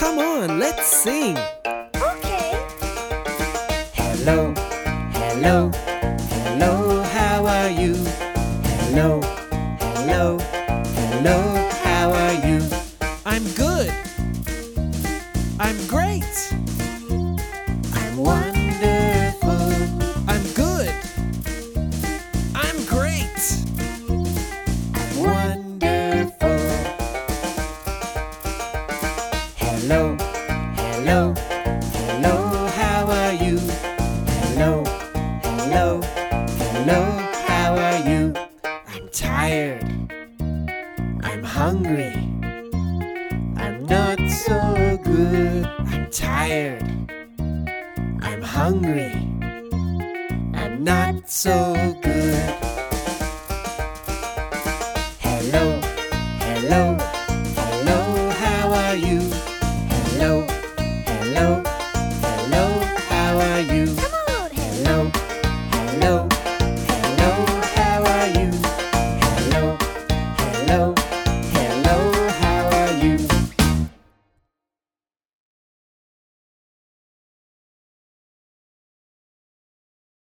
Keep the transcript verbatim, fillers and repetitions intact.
Come on, let's sing. Okay. Hello, hello, hello, how are you? Hello, hello, hello, how are you? I'm good. I'm great. I'm wonderful. I'm good. I'm great. I'm wonderful. Hello, hello, hello, how are you? Hello, hello, hello, how are you? I'm tired. I'm hungry. I'm not so good. I'm tired. I'm hungry. I'm not so good. Hello, hello, hello, how are you? Hello, hello,